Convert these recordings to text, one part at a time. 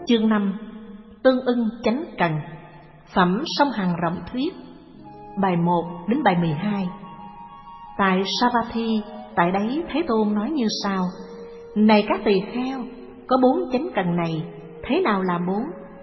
Chương 5. Tương ưng chánh cần. Phẩm Song Hằng Rộng Thuyết. Bài 1 đến bài 12. Tại Savatthi, tại đấy Thế Tôn nói như sau: Này các tỳ kheo, có 4 chánh cần này. Thế nào là 4?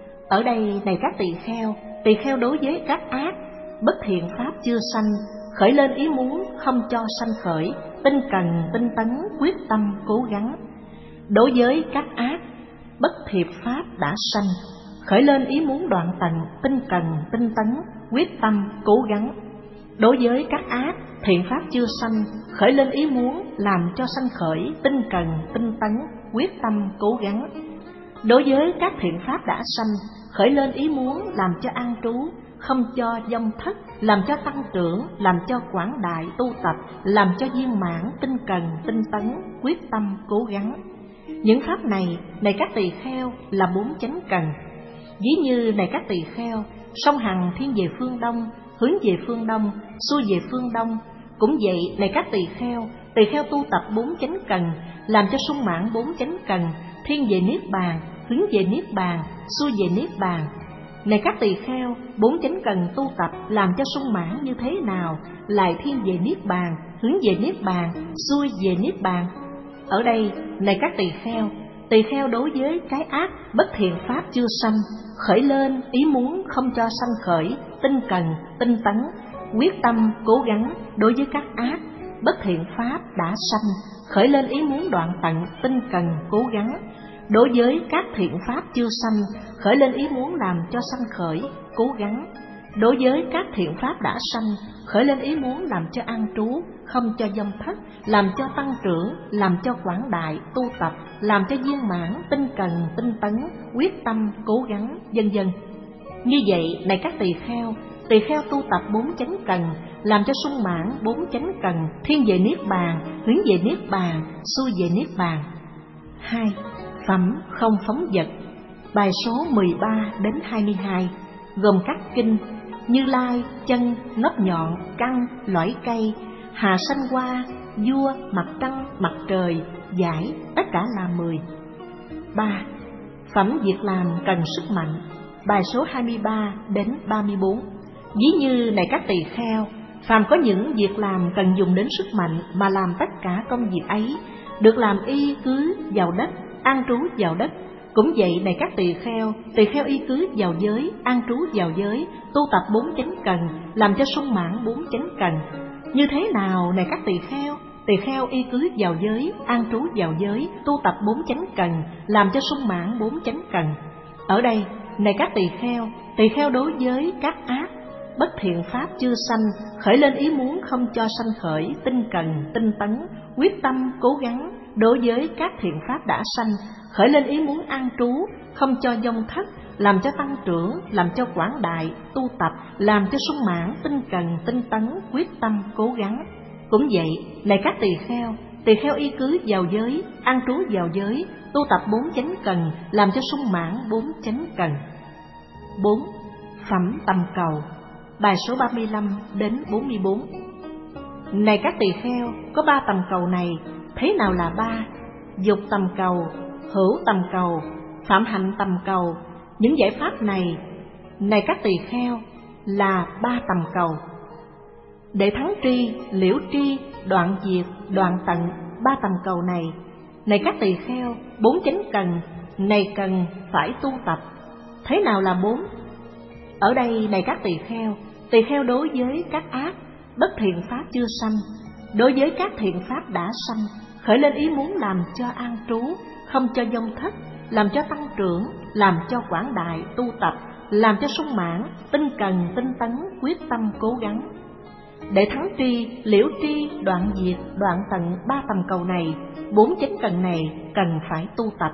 Ở đây, này các tỳ kheo đối với các ác, bất thiện pháp chưa sanh, khởi lên ý muốn không cho sanh khởi, tinh cần, tinh tấn, quyết tâm, cố gắng. Đối với các ác, bất thiện pháp đã sanh, khởi lên ý muốn đoạn tận, tinh cần, tinh tấn, quyết tâm, cố gắng. Đối với các ác, thiện pháp chưa sanh, khởi lên ý muốn làm cho sanh khởi, tinh cần, tinh tấn, quyết tâm, cố gắng. Đối với các thiện pháp đã sanh, khởi lên ý muốn làm cho an trú, không cho vong thất, làm cho tăng trưởng, làm cho quảng đại tu tập, làm cho viên mãn, tinh cần, tinh tấn, quyết tâm, cố gắng. Những pháp này, này các tỳ kheo, là 4 chánh cần. Ví như, này các tỳ kheo, song hằng thiên về phương đông, hướng về phương đông, xuôi về phương đông. Cũng vậy, này các tỳ kheo tu tập 4 chánh cần, làm cho sung mãn 4 chánh cần, thiên về niết bàn, hướng về niết bàn, xuôi về niết bàn. Này các tỳ kheo, 4 chánh cần tu tập làm cho sung mãn như thế nào, lại thiên về niết bàn, hướng về niết bàn, xuôi về niết bàn. Ở đây, này các tỳ kheo đối với cái ác, bất thiện pháp chưa sanh, khởi lên ý muốn không cho sanh khởi, tinh cần, tinh tấn, quyết tâm, cố gắng. Đối với các ác, bất thiện pháp đã sanh, khởi lên ý muốn đoạn tận, tinh cần, cố gắng. Đối với các thiện pháp chưa sanh, khởi lên ý muốn làm cho sanh khởi, cố gắng. Đối với các thiện pháp đã sanh, khởi lên ý muốn làm cho an trú, không cho vong thất, làm cho tăng trưởng, làm cho quảng đại tu tập, làm cho viên mãn, tinh cần, tinh tấn, quyết tâm, cố gắng, vân vân. Như vậy, này các tỳ kheo tu tập 4 chánh cần, làm cho sung mãn 4 chánh cần, thiên về niết bàn, hướng về niết bàn, xuôi về niết bàn. 2. Phẩm không phóng dật. Bài số 13 đến 22, gồm các kinh Như Lai, chân, ngóc nhọn, căn, lõi cây, hà sanh hoa, vua, mặt trăng, mặt trời, giải, tất cả là 10. 3. Phẩm việc làm cần sức mạnh. Bài số 23 đến 34. Ví như, này các tỳ kheo, phàm có những việc làm cần dùng đến sức mạnh mà làm tất cả công việc ấy, được làm y cứ vào đất, an trú vào đất. Cũng vậy, này các tỳ kheo y cứ vào giới, an trú vào giới, tu tập 4 chánh cần, làm cho sung mãn 4 chánh cần. Như thế nào, này các tỳ kheo y cứ vào giới, an trú vào giới, tu tập 4 chánh cần, làm cho sung mãn 4 chánh cần. Ở đây, này các tỳ kheo đối với các ác, bất thiện pháp chưa sanh, khởi lên ý muốn không cho sanh khởi, tinh cần, tinh tấn, quyết tâm, cố gắng. Đối với các thiện pháp đã sanh, khởi lên ý muốn an trú, không cho vong thất, làm cho tăng trưởng, làm cho quảng đại tu tập, làm cho sung mãn, tinh cần, tinh tấn, quyết tâm, cố gắng. Cũng vậy, này các tỳ kheo y cứ vào giới, an trú vào giới, tu tập 4 chánh cần, làm cho sung mãn 4 chánh cần. 4. Phẩm tầm cầu. Bài số 35 đến 44. Này các tỳ kheo, có 3 tầm cầu này. Thế nào là 3? Dục tầm cầu, hữu tầm cầu, phạm hạnh tầm cầu. Những giải pháp này, này các tỳ kheo, là 3 tầm cầu. Để thắng tri, liễu tri, đoạn diệt, đoạn tận, 3 tầm cầu này, này các tỳ kheo, 4 chánh cần này cần phải tu tập. Thế nào là 4? Ở đây, này các tỳ kheo đối với các ác, bất thiện pháp chưa sanh, đối với các thiện pháp đã sanh, khởi lên ý muốn làm cho an trú, không cho vong thất, làm cho tăng trưởng, làm cho quảng đại tu tập, làm cho sung mãn, tinh cần, tinh tấn, quyết tâm, cố gắng. Để thắng tri, liễu tri, đoạn diệt, đoạn tận, 3 tầm cầu này, 4 chánh cần này cần phải tu tập.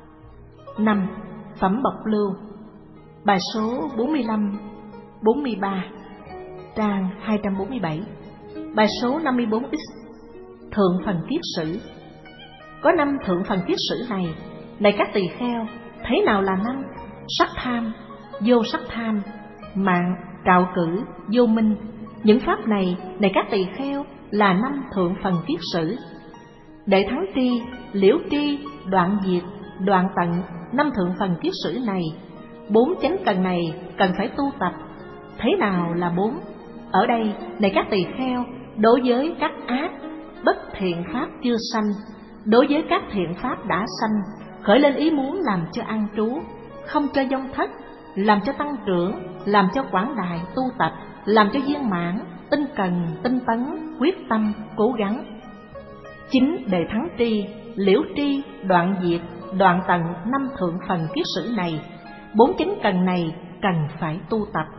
5. Phẩm bộc lưu. Bài số 45, 43, trang 247. Bài số 54X, thượng phần kiết sử. Có 5 thượng phần kiết sử này, này các tỳ kheo, thế nào là 5? Sắc tham, vô sắc tham, mạng, trạo cử, vô minh. Những pháp này, này các tỳ kheo, là 5 thượng phần kiết sử. Để thắng tri, liễu tri, đoạn diệt, đoạn tận, năm thượng phần kiết sử này, 4 chánh cần này cần phải tu tập. Thế nào là 4? Ở đây, này các tỳ kheo, đối với các ác, bất thiện pháp chưa sanh, đối với các thiện pháp đã sanh, khởi lên ý muốn làm cho an trú, không cho vong thất, làm cho tăng trưởng, làm cho quảng đại tu tập, làm cho viên mãn, tinh cần, tinh tấn, quyết tâm, cố gắng. Chính để thắng tri, liễu tri, đoạn diệt, đoạn tận năm thượng phần kiết sử này, 4 chánh cần này cần phải tu tập.